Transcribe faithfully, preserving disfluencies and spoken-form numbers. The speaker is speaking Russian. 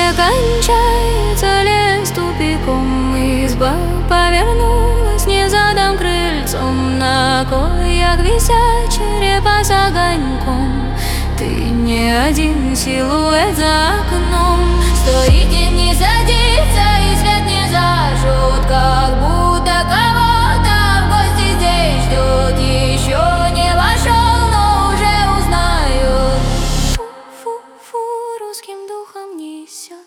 где кончается лес тупиком. Изба повернулась не задом крыльцом, на коях висят черепа с огоньком. Ты не один силуэт за окном. Стоит день, не садится, и свет не зажжет, как будто кого-то в гости здесь ждет. Еще не вошел, но уже узнает. Фу-фу-фу, русским духом несет.